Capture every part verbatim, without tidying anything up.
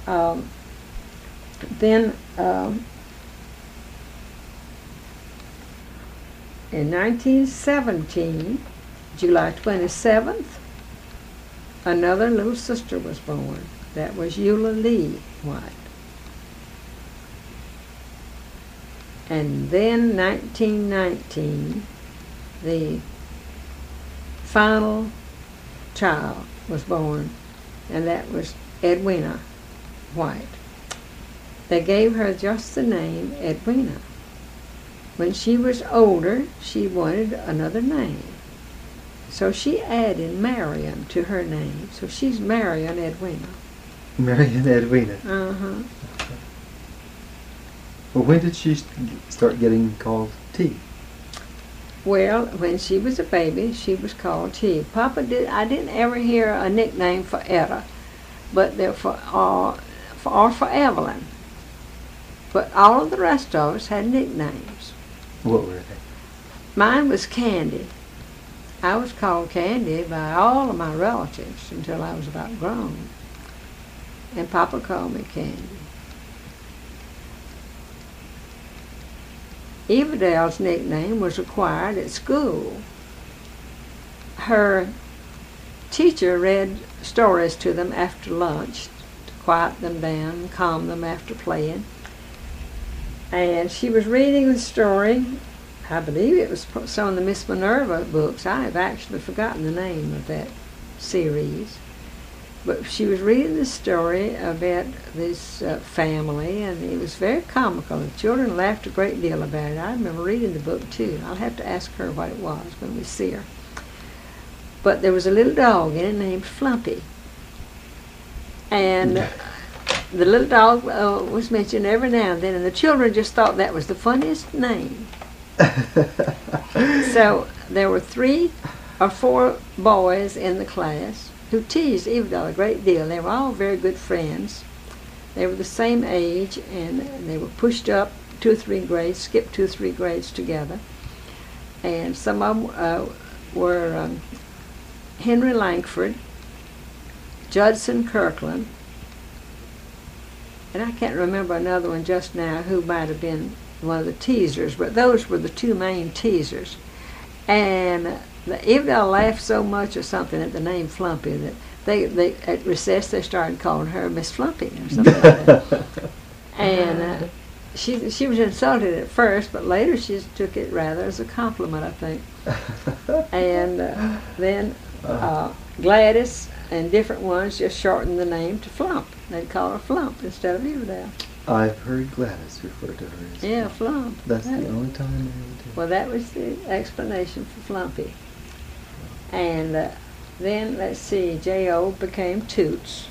Um, then um, in nineteen seventeen, July twenty-seventh, another little sister was born. That was Eula Lee White. And then nineteen nineteen, the final child was born, and that was Edwina White. They gave her just the name Edwina. When she was older, she wanted another name. So she added Marion to her name. So she's Marion Edwina. Marion Edwina. Uh-huh. Well, when did she st- start getting called T? Well, when she was a baby, she was called T. Papa did. I didn't ever hear a nickname for Etta, but there for uh, for or for Evelyn. But all of the rest of us had nicknames. What were they? Mine was Candy. I was called Candy by all of my relatives until I was about grown, and Papa called me Candy. Evadale's nickname was acquired at school. Her teacher read stories to them after lunch to quiet them down, calm them after playing. And she was reading the story. I believe it was some of the Miss Minerva books. I have actually forgotten the name of that series. But she was reading the story about this uh, family, and it was very comical. The children laughed a great deal about it. I remember reading the book, too. I'll have to ask her what it was when we see her. But there was a little dog in it named Flumpy. And uh, the little dog uh, was mentioned every now and then, and the children just thought that was the funniest name. So there were three or four boys in the class who teased Evadale a great deal. They were all very good friends. They were the same age, and they were pushed up two or three grades, skipped two or three grades together. And some of them uh, were um, Henry Langford, Judson Kirkland, and I can't remember another one just now who might have been one of the teasers, but those were the two main teasers. And the Evadale laughed so much or something at the name Flumpy that they, they at recess they started calling her Miss Flumpy or something like that. And uh, she she was insulted at first, but later she took it rather as a compliment, I think. And uh, then uh, Gladys and different ones just shortened the name to Flump. They'd call her Flump instead of Evadale. I've heard Gladys refer to her as Yeah, Flump. Flump. That's That- the only time I ever did. Well, that was the explanation for Flumpy. And uh, then, let's see, J O became Toots.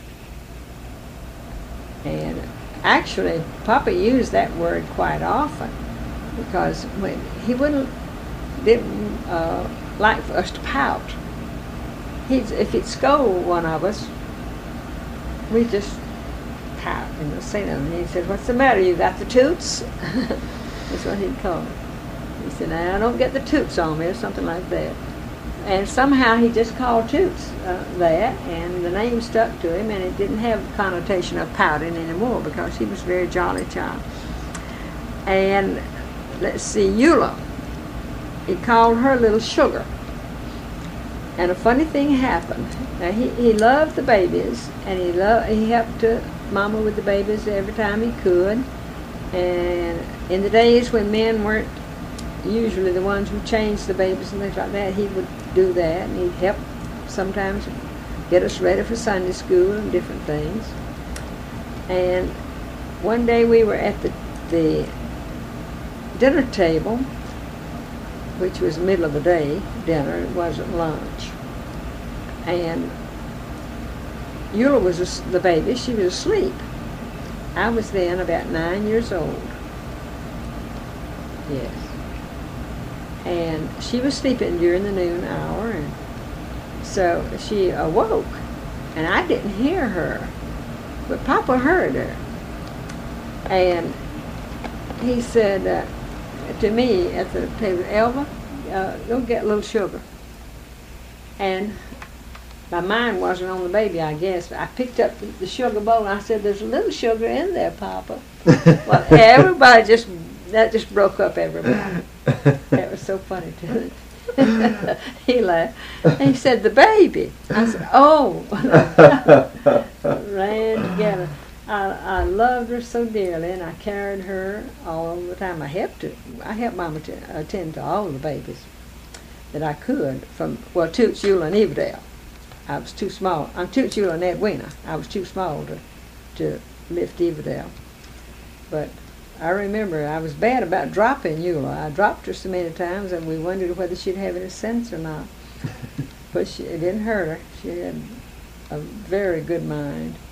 And actually, Papa used that word quite often because when he wouldn't, didn't uh, like for us to pout. He'd, if he'd scold one of us, we'd just pout and say them. And he said, "What's the matter? You got the toots?" That's what he'd call it. He said, "Now, don't get the toots on me," or something like that. And somehow he just called Toots uh, that, and the name stuck to him, and it didn't have the connotation of pouting anymore because he was a very jolly child. And let's see, Eula, he called her Little Sugar. And a funny thing happened. Now, he, he loved the babies, and he loved, he helped to Mama with the babies every time he could. And in the days when men weren't usually the ones who changed the babies and things like that, he would do that, and he'd help sometimes get us ready for Sunday school and different things. And one day we were at the, the dinner table, which was the middle of the day dinner, it wasn't lunch. And Eula was as- the baby, she was asleep. I was then about nine years old. Yes. And she was sleeping during the noon hour, and so she awoke, and I didn't hear her, but Papa heard her. And he said uh, to me at the table, "Elva, uh, go get a little sugar." And My mind wasn't on the baby, I guess. I picked up the, the sugar bowl and I said, "There's a little sugar in there, Papa." Well, everybody just, that just broke up everybody. That was so funny to me. He laughed. And he said, "The baby." I said, "Oh." Ran together. I, I loved her so dearly, and I carried her all the time. I helped her. I helped Mama to attend to all the babies that I could. From well, Toots, Eula, and Evadale. I was too small. I'm Toots, Eula, and Edwina. I was too small to to lift Evadale. But I remember I was bad about dropping Eula. I dropped her so many times, and we wondered whether she'd have any sense or not. But she, it didn't hurt her. She had a very good mind.